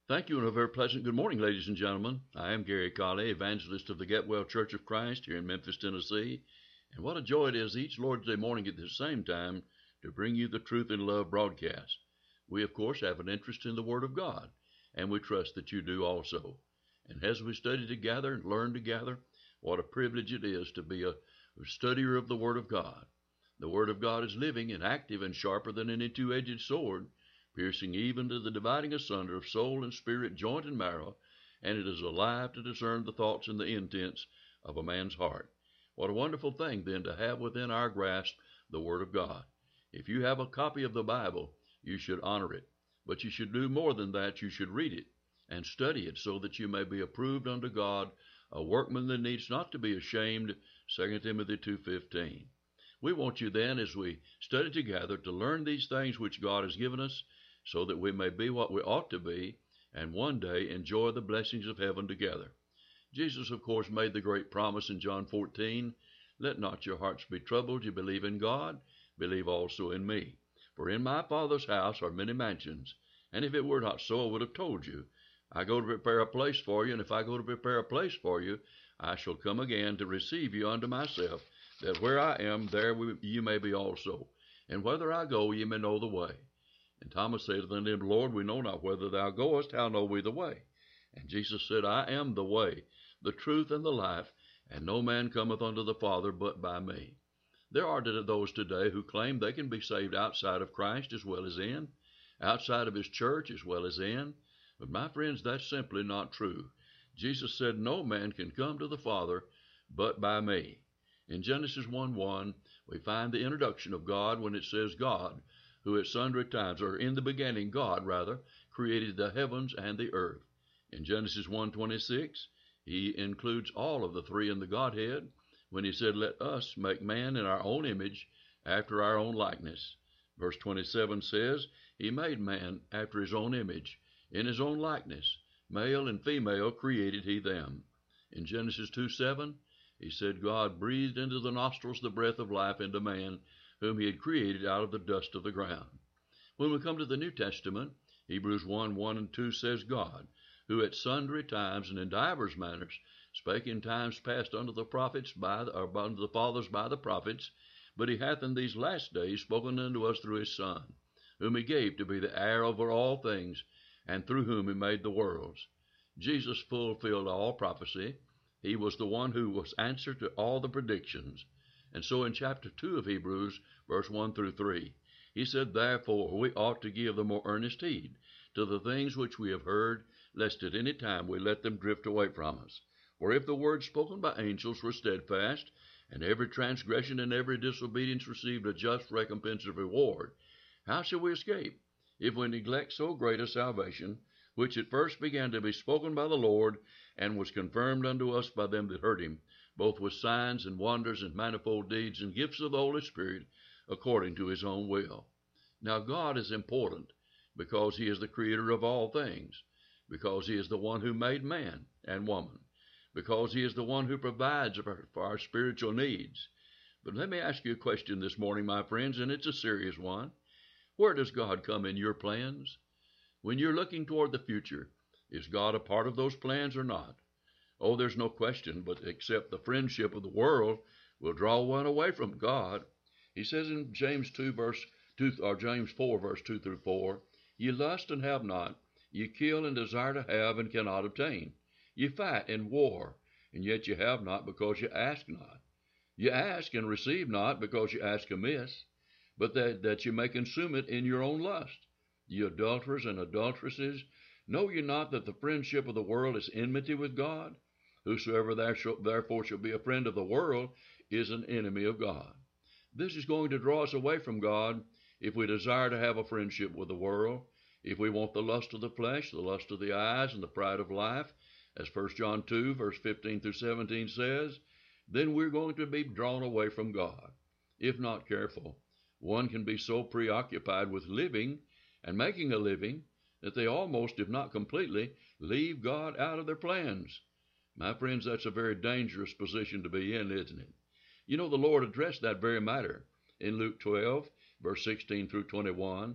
Thank you, and a very pleasant good morning, ladies and gentlemen. I am Gary Colley, evangelist of the Get Well Church of Christ here in Memphis, Tennessee. And what a joy it is each Lord's Day morning at the same time to bring you the Truth in Love broadcast. We, of course, have an interest in the Word of God, and we trust that you do also. And as we study together and learn together, what a privilege it is to be a studier of the Word of God. The Word of God is living and active and sharper than any two-edged sword, piercing even to the dividing asunder of soul and spirit, joint and marrow, and it is alive to discern the thoughts and the intents of a man's heart. What a wonderful thing, then, to have within our grasp the Word of God. If you have a copy of the Bible, you should honor it. But you should do more than that. You should read it and study it so that you may be approved unto God, a workman that needs not to be ashamed, 2 Timothy 2:15. We want you then, as we study together, to learn these things which God has given us, so that we may be what we ought to be, and one day enjoy the blessings of heaven together. Jesus, of course, made the great promise in John 14, "Let not your hearts be troubled. You believe in God, believe also in me. For in my Father's house are many mansions, and if it were not so, I would have told you. I go to prepare a place for you, and if I go to prepare a place for you, I shall come again to receive you unto myself, that where I am, there you may be also. And whither I go, ye may know the way." And Thomas said unto him, "Lord, we know not whither thou goest, how know we the way?" And Jesus said, "I am the way, the truth, and the life, and no man cometh unto the Father but by me." There are those today who claim they can be saved outside of Christ as well as in, outside of his church as well as in. But my friends, that's simply not true. Jesus said, "No man can come to the Father but by me." In Genesis 1:1, we find the introduction of God when it says, "God, who at sundry times," or in the beginning, God, rather, created the heavens and the earth. In Genesis 1:26, he includes all of the three in the Godhead when he said, "Let us make man in our own image, after our own likeness." Verse 27 says, "He made man after his own image, in his own likeness. Male and female created he them." In Genesis 2:7, he said, "God breathed into the nostrils the breath of life into man, whom he had created out of the dust of the ground." When we come to the New Testament, Hebrews 1:1 and 2 says, "God, who at sundry times and in divers manners spake in times past unto the prophets unto the fathers by the prophets, but he hath in these last days spoken unto us through his Son, whom he gave to be the heir over all things, and through whom he made the worlds." Jesus fulfilled all prophecy. He was the one who was answer to all the predictions. And so in chapter 2 of Hebrews, verse 1 through 3, he said, "Therefore we ought to give the more earnest heed to the things which we have heard, lest at any time we let them drift away from us. For if the word spoken by angels were steadfast, and every transgression and every disobedience received a just recompense of reward, how shall we escape, if we neglect so great a salvation, which at first began to be spoken by the Lord, and was confirmed unto us by them that heard him, both with signs and wonders and manifold deeds and gifts of the Holy Spirit, according to his own will?" Now God is important because he is the creator of all things, because he is the one who made man and woman, because he is the one who provides for our spiritual needs. But let me ask you a question this morning, my friends, and it's a serious one. Where does God come in your plans? When you're looking toward the future, is God a part of those plans or not? Oh, there's no question, but except the friendship of the world will draw one away from God. He says in James 2 verse 2, or James 4 verse 2 through 4, "Ye lust and have not, ye kill and desire to have and cannot obtain. Ye fight and war, and yet ye have not, because ye ask not. Ye ask and receive not, because ye ask amiss, but that ye may consume it in your own lust. Ye adulterers and adulteresses, know ye not that the friendship of the world is enmity with God? Whosoever therefore shall be a friend of the world is an enemy of God." This is going to draw us away from God if we desire to have a friendship with the world. If we want the lust of the flesh, the lust of the eyes, and the pride of life, as 1 John 2, verse 15 through 17 says, then we're going to be drawn away from God. If not careful, one can be so preoccupied with living and making a living that they almost, if not completely, leave God out of their plans. My friends, that's a very dangerous position to be in, isn't it? You know, the Lord addressed that very matter in Luke 12, verse 16 through 21.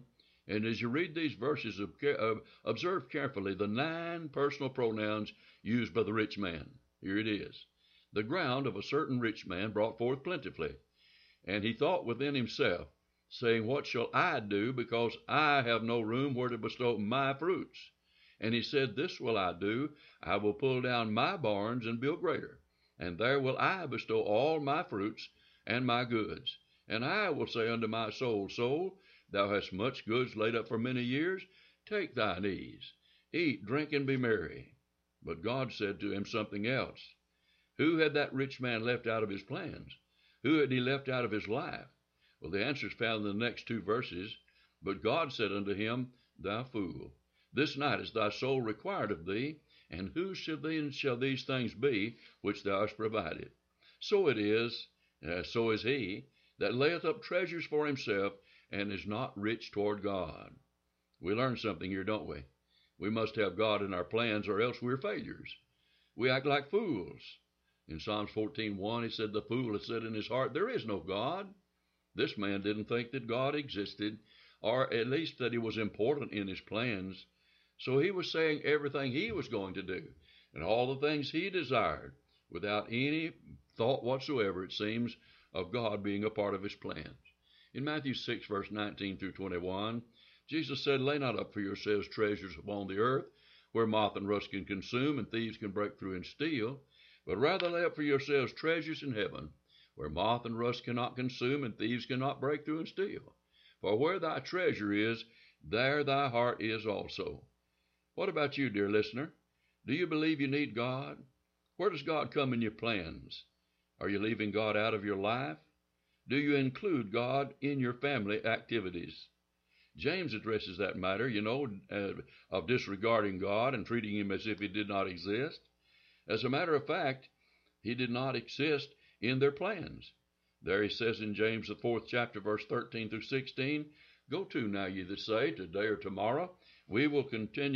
And as you read these verses, observe carefully the 9 personal pronouns used by the rich man. Here it is. The ground of a certain rich man brought forth plentifully. And he thought within himself, saying, What shall I do, because I have no room where to bestow my fruits? And he said, This will I do, I will pull down my barns and build greater, and there will I bestow all my fruits and my goods. And I will say unto my soul, Soul, thou hast much goods laid up for many years, take thine ease, eat, drink, and be merry. But God said to him something else. Who had that rich man left out of his plans? Who had he left out of his life? Well, the answer is found in the next 2 verses. But God said unto him, Thou fool, this night is thy soul required of thee, and whose then shall these things be which thou hast provided? So it is, so is he, that layeth up treasures for himself, and is not rich toward God. We learn something here, don't we? We must have God in our plans, or else we're failures. We act like fools. In Psalms 14:1, he said, The fool has said in his heart, There is no God. This man didn't think that God existed, or at least that he was important in his plans. So he was saying everything he was going to do, and all the things he desired, without any thought whatsoever, it seems, of God being a part of his plans. In Matthew 6, verse 19 through 21, Jesus said, Lay not up for yourselves treasures upon the earth, where moth and rust can consume, and thieves can break through and steal, but rather lay up for yourselves treasures in heaven, where moth and rust cannot consume, and thieves cannot break through and steal. For where thy treasure is, there thy heart is also. What about you, dear listener? Do you believe you need God? Where does God come in your plans? Are you leaving God out of your life? Do you include God in your family activities? James addresses that matter, of disregarding God and treating him as if he did not exist. As a matter of fact, he did not exist in their plans. There he says in James, the 4th chapter, verse 13 through 16, Go to now, ye that say, Today or tomorrow, we will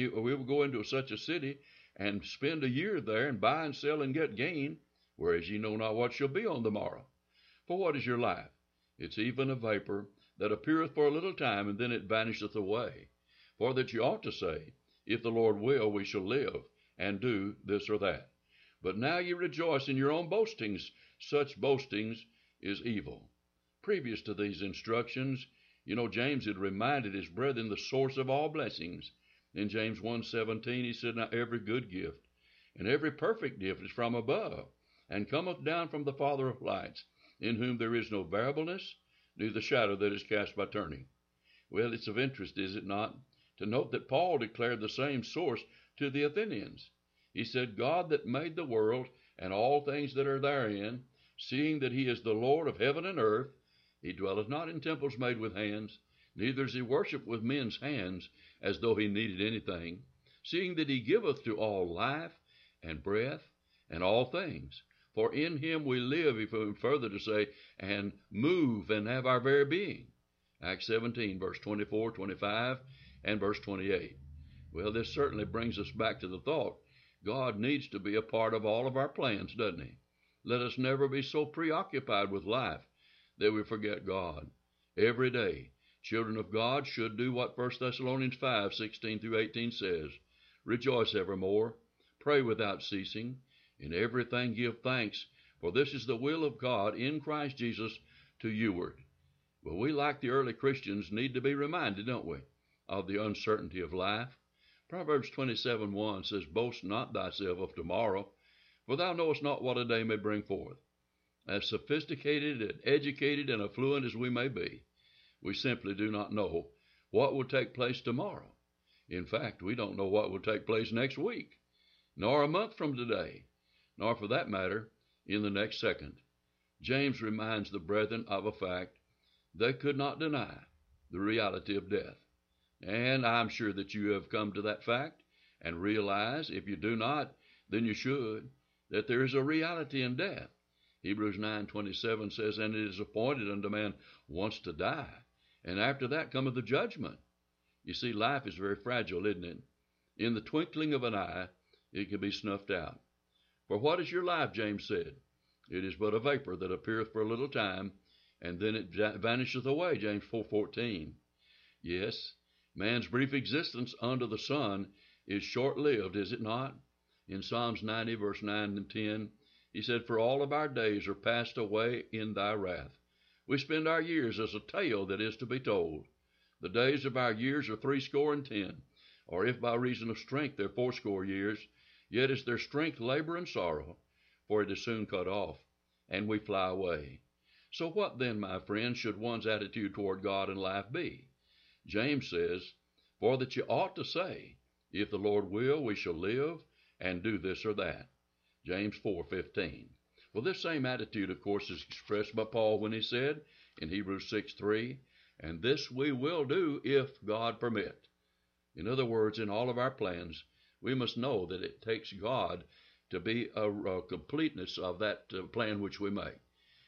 go into such a city, and spend a year there, and buy and sell and get gain, whereas ye know not what shall be on the morrow. For what is your life? It's even a vapor that appeareth for a little time, and then it vanisheth away. For that ye ought to say, If the Lord will, we shall live, and do this or that. But now ye rejoice in your own boastings. Such boastings is evil. Previous to these instructions, James had reminded his brethren the source of all blessings. In James 1:17, he said, Now every good gift and every perfect gift is from above, and cometh down from the Father of lights, in whom there is no variableness, neither shadow that is cast by turning. Well, it's of interest, is it not, to note that Paul declared the same source to the Athenians. He said, God that made the world and all things that are therein, seeing that he is the Lord of heaven and earth, he dwelleth not in temples made with hands, neither is he worshipped with men's hands, as though he needed anything, seeing that he giveth to all life and breath and all things. For in him we live, if we further to say, and move and have our very being. Acts 17, verse 24, 25, and verse 28. Well, this certainly brings us back to the thought, God needs to be a part of all of our plans, doesn't he? Let us never be so preoccupied with life that we forget God. Every day, children of God should do what 1 Thessalonians 5, 16 through 18 says. Rejoice evermore, pray without ceasing, in everything give thanks, for this is the will of God in Christ Jesus to youward. Well, we, like the early Christians, need to be reminded, don't we, of the uncertainty of life. Proverbs 27:1 says, Boast not thyself of tomorrow, for thou knowest not what a day may bring forth. As sophisticated and educated and affluent as we may be, we simply do not know what will take place tomorrow. In fact, we don't know what will take place next week, nor a month from today, nor for that matter, in the next second. James reminds the brethren of a fact they could not deny, the reality of death. And I'm sure that you have come to that fact and realize, if you do not, then you should, that there is a reality in death. Hebrews 9:27 says, And it is appointed unto man once to die, and after that cometh the judgment. You see, life is very fragile, isn't it? In the twinkling of an eye, it can be snuffed out. For what is your life, James said? It is but a vapor that appeareth for a little time, and then it vanisheth away, James 4:14. Yes, Man's brief existence under the sun is short-lived, is it not? In Psalms 90, verse 9 and 10, he said, "For all of our days are passed away in thy wrath. We spend our years as a tale that is to be told. The days of our years are 80, or if by reason of strength they're 80 years, yet is their strength labor and sorrow, for it is soon cut off, and we fly away." So what then, my friends, should one's attitude toward God and life be? James says, "For that you ought to say, if the Lord will, we shall live and do this or that." James 4:15. Well, this same attitude, of course, is expressed by Paul when he said in Hebrews 6:3, "And this we will do if God permit." In other words, in all of our plans, we must know that it takes God to be a completeness of that plan which we make.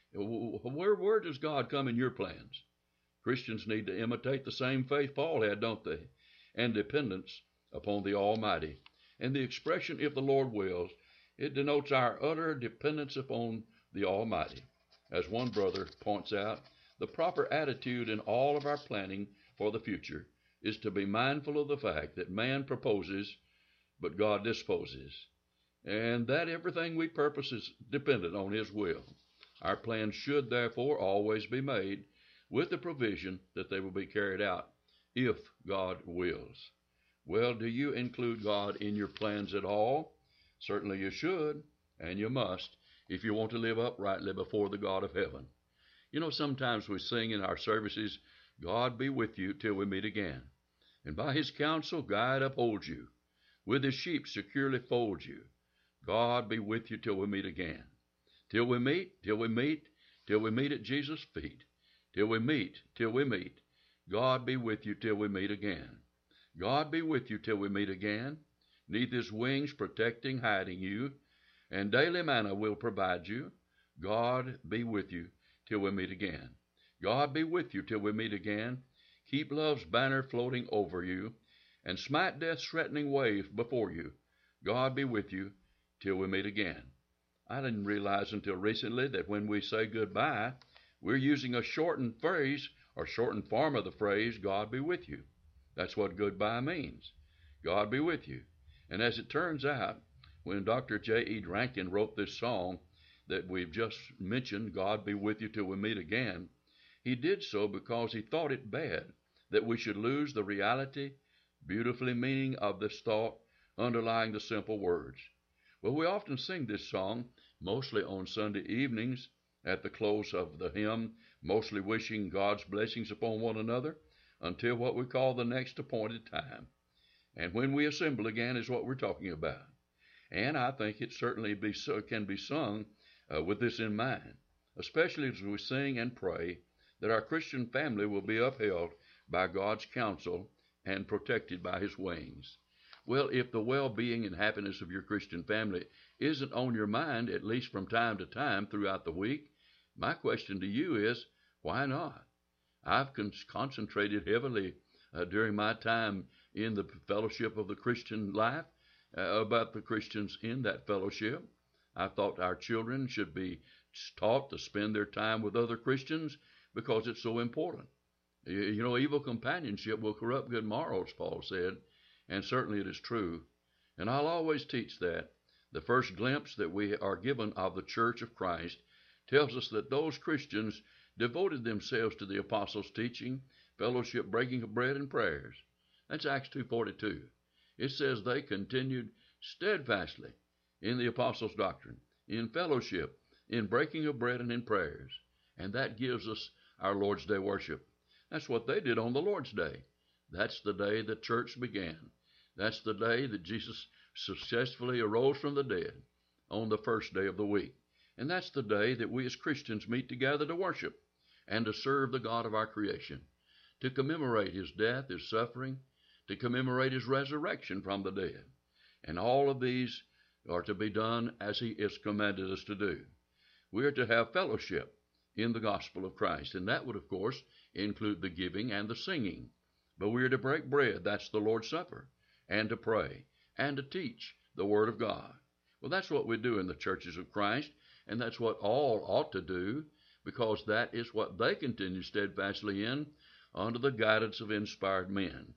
Where does God come in your plans? Christians need to imitate the same faith Paul had, don't they? And dependence upon the Almighty. And the expression, "if the Lord wills," it denotes our utter dependence upon the Almighty. As one brother points out, the proper attitude in all of our planning for the future is to be mindful of the fact that man proposes, but God disposes, and that everything we purpose is dependent on His will. Our plans should, therefore, always be made with the provision that they will be carried out if God wills. Well, do you include God in your plans at all? Certainly you should, and you must, if you want to live uprightly before the God of heaven. You know, sometimes we sing in our services, "God be with you till we meet again, and by His counsel guide uphold you, with His sheep securely fold you. God be with you till we meet again." Till we meet, till we meet, till we meet at Jesus' feet. Till we meet, till we meet. God be with you till we meet again. God be with you till we meet again. 'Neath His wings protecting, hiding you, and daily manna will provide you. God be with you till we meet again. God be with you till we meet again. Keep love's banner floating over you, and smite death's threatening wave before you. God be with you till we meet again. I didn't realize until recently that when we say goodbye, we're using a shortened phrase or shortened form of the phrase, "God be with you." That's what goodbye means. God be with you. And as it turns out, when Dr. J.E. Rankin wrote this song that we've just mentioned, "God be with you till we meet again," he did so because he thought it bad that we should lose the reality, beautifully meaning of this thought underlying the simple words. Well, we often sing this song, mostly on Sunday evenings, at the close of the hymn, mostly wishing God's blessings upon one another until what we call the next appointed time. And when we assemble again is what we're talking about. And I think it certainly can be sung with this in mind, especially as we sing and pray that our Christian family will be upheld by God's counsel and protected by His wings. Well, if the well-being and happiness of your Christian family isn't on your mind, at least from time to time throughout the week, my question to you is, why not? I've concentrated heavily during my time in the fellowship of the Christian life about the Christians in that fellowship. I thought our children should be taught to spend their time with other Christians because it's so important. You know, evil companionship will corrupt good morals, Paul said, and certainly it is true. And I'll always teach that. The first glimpse that we are given of the Church of Christ tells us that those Christians devoted themselves to the apostles' teaching, fellowship, breaking of bread, and prayers. That's Acts 2:42. It says they continued steadfastly in the apostles' doctrine, in fellowship, in breaking of bread, and in prayers. And that gives us our Lord's Day worship. That's what they did on the Lord's Day. That's the day the church began. That's the day that Jesus successfully arose from the dead, on the first day of the week. And that's the day that we as Christians meet together to worship and to serve the God of our creation, to commemorate His death, His suffering, to commemorate His resurrection from the dead. And all of these are to be done as He has commanded us to do. We are to have fellowship in the gospel of Christ, and that would, of course, include the giving and the singing. But we are to break bread, that's the Lord's Supper, and to pray, and to teach the Word of God. Well, that's what we do in the churches of Christ, and that's what all ought to do, because that is what they continue steadfastly in under the guidance of inspired men.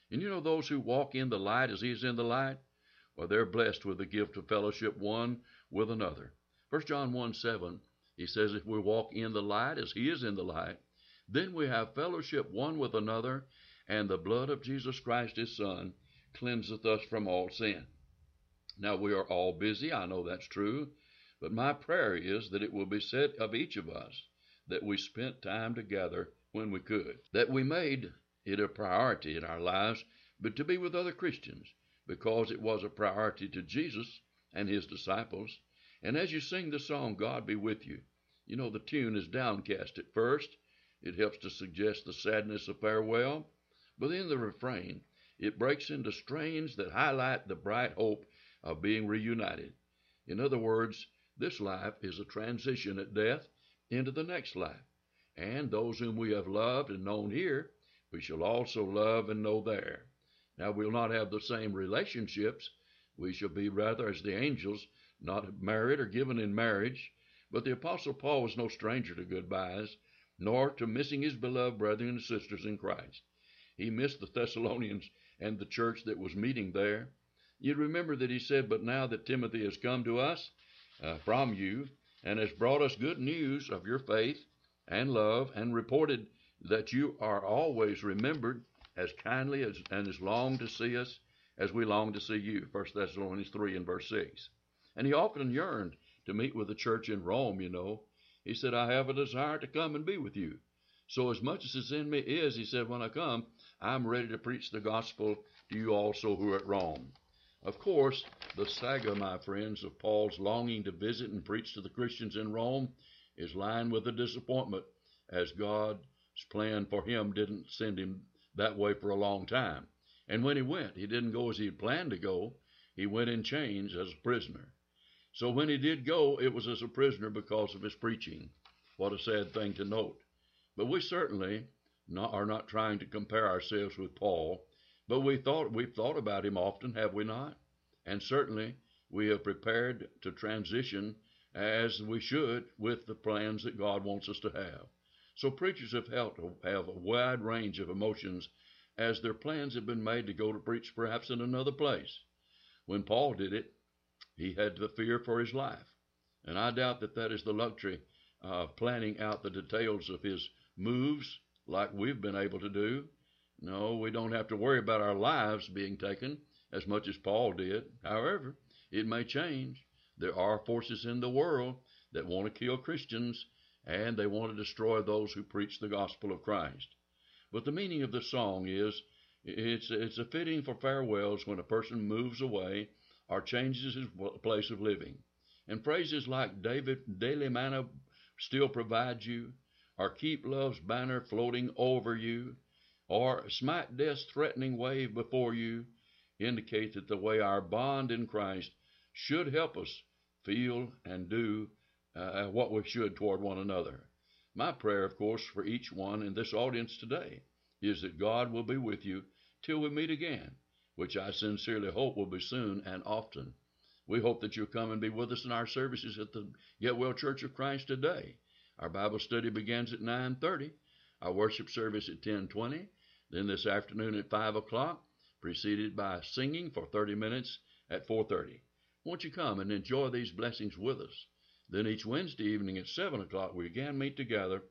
And you know those who walk in the light as he is in the light? Well, they're blessed with the gift of fellowship one with another. 1 John 1:7, he says, if we walk in the light as he is in the light, then we have fellowship one with another, and the blood of Jesus Christ his Son cleanseth us from all sin. Now, we are all busy, I know that's true, but my prayer is that it will be said of each of us that we spent time together when we could, that we made it a priority in our lives, but to be with other Christians, because it was a priority to Jesus and his disciples. And as you sing the song, God Be With You, you know the tune is downcast at first. It helps to suggest the sadness of farewell, but in the refrain, it breaks into strains that highlight the bright hope of being reunited. In other words, this life is a transition at death into the next life, and those whom we have loved and known here, we shall also love and know there. Now, we'll not have the same relationships. We shall be rather as the angels, not married or given in marriage. But the Apostle Paul was no stranger to goodbyes, nor to missing his beloved brethren and sisters in Christ. He missed the Thessalonians and the church that was meeting there. You remember that he said, but now that Timothy has come to us from you, and has brought us good news of your faith and love, and reported that you are always remembered as kindly and as long to see us as we long to see you. 1 Thessalonians 3 and verse 6. And he often yearned to meet with the church in Rome, you know. He said, I have a desire to come and be with you. So as much as it's in me is, he said, when I come, I'm ready to preach the gospel to you also who are at Rome. Of course, the saga, my friends, of Paul's longing to visit and preach to the Christians in Rome is lined with a disappointment, as God's plan for him didn't send him that way for a long time. And when he went, he didn't go as he had planned to go. He went in chains as a prisoner. So when he did go, it was as a prisoner because of his preaching. What a sad thing to note. But we certainly are not trying to compare ourselves with Paul, but we've thought about him often, have we not? And certainly we have prepared to transition as we should with the plans that God wants us to have. So preachers have a wide range of emotions as their plans have been made to go to preach perhaps in another place. When Paul did it, he had the fear for his life. And I doubt that that is the luxury of planning out the details of his moves like we've been able to do. No, we don't have to worry about our lives being taken as much as Paul did. However, it may change. There are forces in the world that want to kill Christians, and they want to destroy those who preach the gospel of Christ. But the meaning of the song is, it's a fitting for farewells when a person moves away or changes his place of living. And phrases like daily manna still provides you, or keep love's banner floating over you, or smite death's threatening wave before you, indicate that the way our bond in Christ should help us feel and do what we should toward one another. My prayer, of course, for each one in this audience today is that God will be with you till we meet again, which I sincerely hope will be soon and often. We hope that you'll come and be with us in our services at the Get Well Church of Christ today. Our Bible study begins at 9:30, our worship service at 10:20, then this afternoon at 5 o'clock, preceded by singing for 30 minutes at 4:30. Won't you come and enjoy these blessings with us? Then each Wednesday evening at 7 o'clock, we again meet together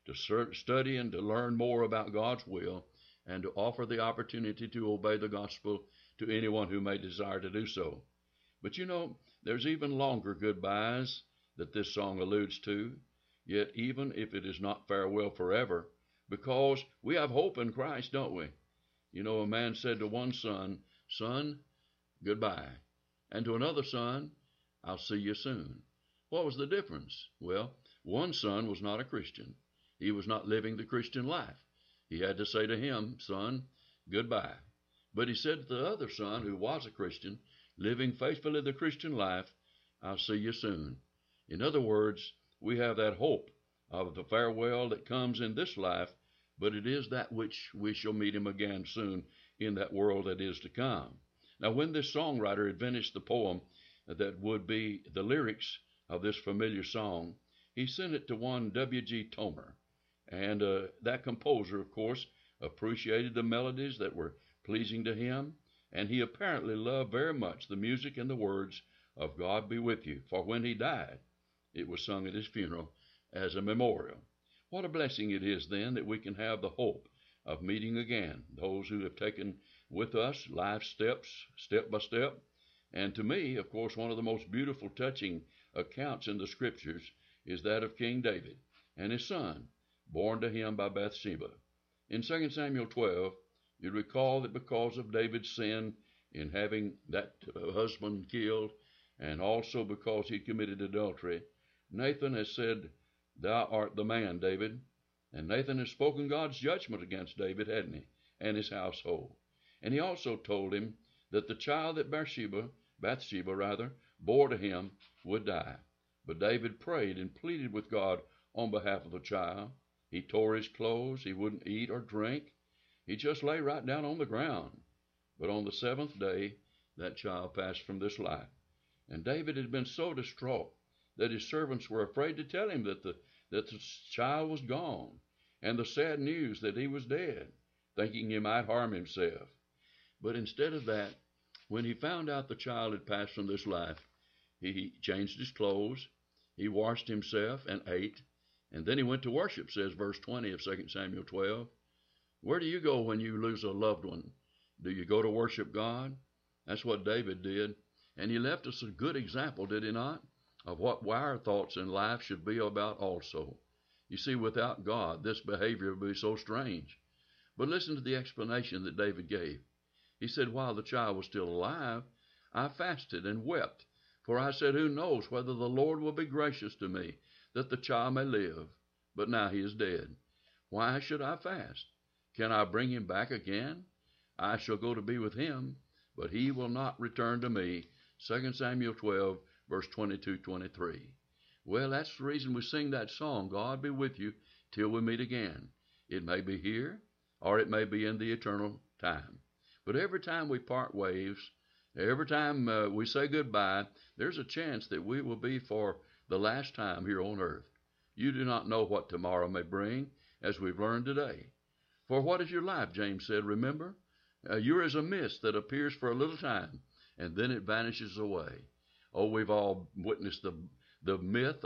to study and to learn more about God's will and to offer the opportunity to obey the gospel to anyone who may desire to do so. But you know, there's even longer goodbyes that this song alludes to, yet even if it is not farewell forever, because we have hope in Christ, don't we? You know, a man said to one son, "Son, goodbye," and to another son, "I'll see you soon." What was the difference? Well, one son was not a Christian. He was not living the Christian life. He had to say to him, "Son, goodbye." But he said to the other son, who was a Christian, living faithfully the Christian life, "I'll see you soon." In other words, we have that hope of the farewell that comes in this life, but it is that which we shall meet him again soon in that world that is to come. Now, when this songwriter had finished the poem that would be the lyrics of this familiar song, he sent it to one W.G. Tomer. And that composer, of course, appreciated the melodies that were pleasing to him, and he apparently loved very much the music and the words of God Be With You, for when he died, it was sung at his funeral as a memorial. What a blessing it is then that we can have the hope of meeting again those who have taken with us life steps, step by step. And to me, of course, one of the most beautiful, touching accounts in the scriptures is that of King David and his son, born to him by Bathsheba. In 2 Samuel 12, you recall that because of David's sin in having that husband killed, and also because he committed adultery, Nathan has said, "Thou art the man, David." And Nathan has spoken God's judgment against David, hadn't he, and his household. And he also told him that the child that Bathsheba bore to him would die. But David prayed and pleaded with God on behalf of the child. He tore his clothes. He wouldn't eat or drink. He just lay right down on the ground. But on the seventh day, that child passed from this life. And David had been so distraught that his servants were afraid to tell him that the child was gone, and the sad news that he was dead, thinking he might harm himself. But instead of that, when he found out the child had passed from this life, he changed his clothes, he washed himself and ate, and then he went to worship, says verse 20 of 2 Samuel 12. Where do you go when you lose a loved one? Do you go to worship God? That's what David did. And he left us a good example, did he not, of what our thoughts in life should be about also. You see, without God, this behavior would be so strange. But listen to the explanation that David gave. He said, while the child was still alive, I fasted and wept, for I said, who knows whether the Lord will be gracious to me, that the child may live? But now he is dead. Why should I fast? Can I bring him back again? I shall go to be with him, but he will not return to me. 2 Samuel 12, verse 22-23. Well, that's the reason we sing that song, God Be With You Till We Meet Again. It may be here, or it may be in the eternal time. But every time we part ways, every time we say goodbye, there's a chance that we will be for the last time here on earth. You do not know what tomorrow may bring, as we've learned today. For what is your life, James said, remember? You're as a mist that appears for a little time, and then it vanishes away. Oh, we've all witnessed the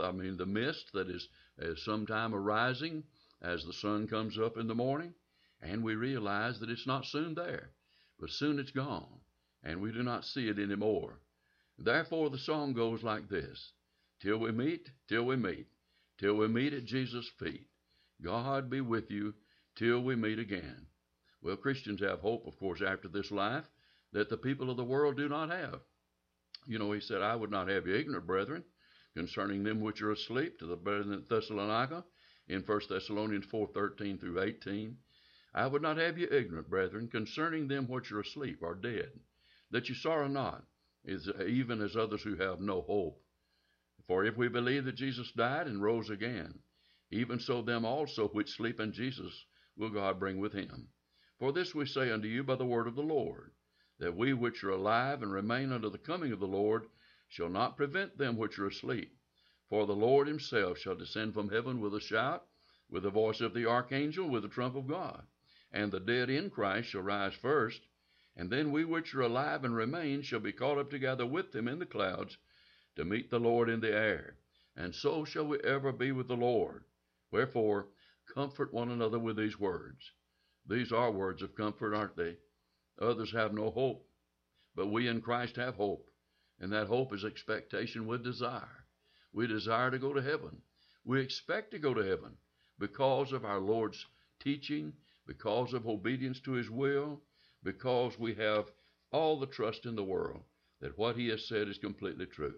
mist that is sometime arising as the sun comes up in the morning, and we realize that it's not soon there, but soon it's gone, and we do not see it anymore. Therefore, the song goes like this: till we meet, till we meet, till we meet at Jesus' feet. God be with you till we meet again. Well, Christians have hope, of course, after this life that the people of the world do not have. You know, he said, I would not have you ignorant, brethren, concerning them which are asleep, to the brethren at Thessalonica, in 1 Thessalonians 4:13-18. I would not have you ignorant, brethren, concerning them which are asleep, or dead, that you sorrow not, even as others who have no hope. For if we believe that Jesus died and rose again, even so them also which sleep in Jesus will God bring with him. For this we say unto you by the word of the Lord, that we which are alive and remain unto the coming of the Lord shall not prevent them which are asleep. For the Lord himself shall descend from heaven with a shout, with the voice of the archangel, with the trump of God. And the dead in Christ shall rise first, and then we which are alive and remain shall be caught up together with them in the clouds to meet the Lord in the air. And so shall we ever be with the Lord. Wherefore, comfort one another with these words. These are words of comfort, aren't they? Others have no hope, but we in Christ have hope, and that hope is expectation with desire. We desire to go to heaven. We expect to go to heaven because of our Lord's teaching, because of obedience to his will, because we have all the trust in the world that what he has said is completely true.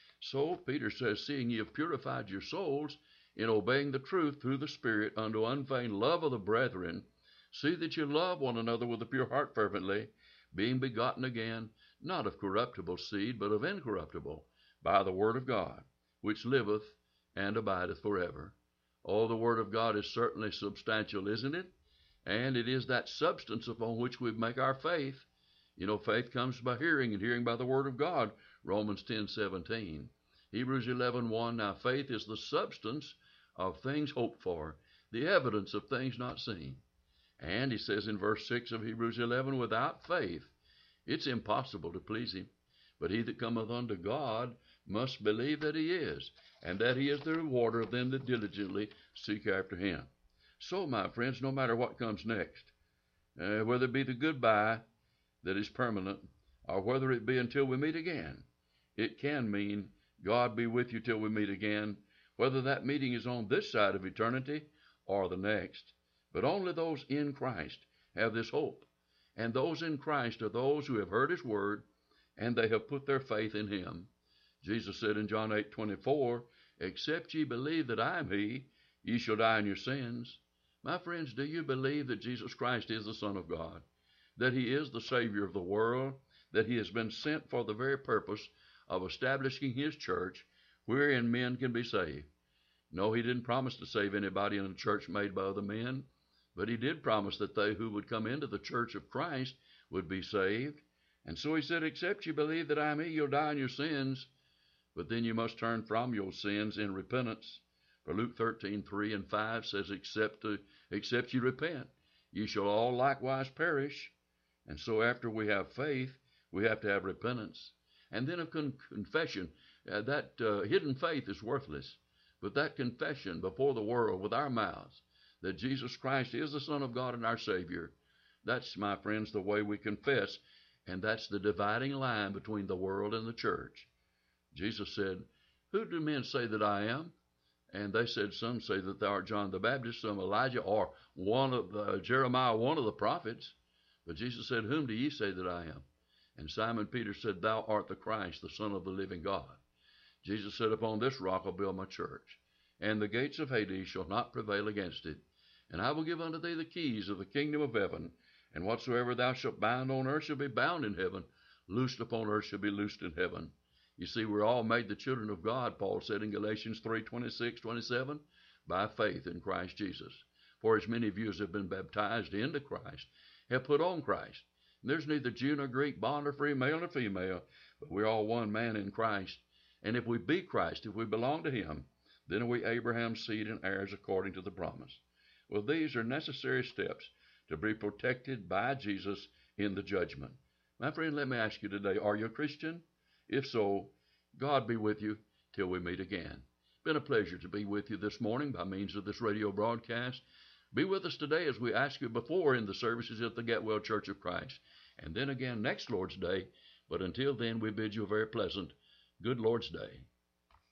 So Peter says, seeing ye have purified your souls in obeying the truth through the Spirit unto unfeigned love of the brethren, see that you love one another with a pure heart fervently, being begotten again, not of corruptible seed, but of incorruptible, by the word of God, which liveth and abideth forever. Oh, the word of God is certainly substantial, isn't it? And it is that substance upon which we make our faith. You know, faith comes by hearing, and hearing by the word of God, Romans 10:17. Hebrews 11:1, now faith is the substance of things hoped for, the evidence of things not seen. And he says in verse 6 of Hebrews 11, without faith it's impossible to please him. But he that cometh unto God must believe that he is, and that he is the rewarder of them that diligently seek after him. So, my friends, no matter what comes next, whether it be the goodbye that is permanent, or whether it be until we meet again, it can mean God be with you till we meet again, whether that meeting is on this side of eternity or the next. But only those in Christ have this hope. And those in Christ are those who have heard his word, and they have put their faith in him. Jesus said in John 8:24, except ye believe that I am he, ye shall die in your sins. My friends, do you believe that Jesus Christ is the Son of God, that he is the Savior of the world, that he has been sent for the very purpose of establishing his church wherein men can be saved? No, he didn't promise to save anybody in a church made by other men, but he did promise that they who would come into the church of Christ would be saved. And so he said, except you believe that I am he, you'll die in your sins, but then you must turn from your sins in repentance. For Luke 13:3 and 5 says, except you repent, ye shall all likewise perish. And so after we have faith, we have to have repentance. And then of confession. That hidden faith is worthless, but that confession before the world with our mouths that Jesus Christ is the Son of God and our Savior, that's, my friends, the way we confess, and that's the dividing line between the world and the church. Jesus said, who do men say that I am? And they said, some say that thou art John the Baptist, some Elijah, or one of Jeremiah, one of the prophets. But Jesus said, whom do ye say that I am? And Simon Peter said, thou art the Christ, the Son of the living God. Jesus said, upon this rock I'll build my church, and the gates of Hades shall not prevail against it. And I will give unto thee the keys of the kingdom of heaven, and whatsoever thou shalt bind on earth shall be bound in heaven, loosed upon earth shall be loosed in heaven. You see, we're all made the children of God, Paul said in Galatians 3:26-27, by faith in Christ Jesus. For as many of you as have been baptized into Christ have put on Christ. And there's neither Jew nor Greek, bond or free, male nor female, but we're all one man in Christ. And if we be Christ, if we belong to him, then are we Abraham's seed and heirs according to the promise. Well, these are necessary steps to be protected by Jesus in the judgment. My friend, let me ask you today, are you a Christian? If so, God be with you till we meet again. It's been a pleasure to be with you this morning by means of this radio broadcast. Be with us today as we asked you before in the services at the Getwell Church of Christ, and then again next Lord's Day. But until then, we bid you a very pleasant, good Lord's Day.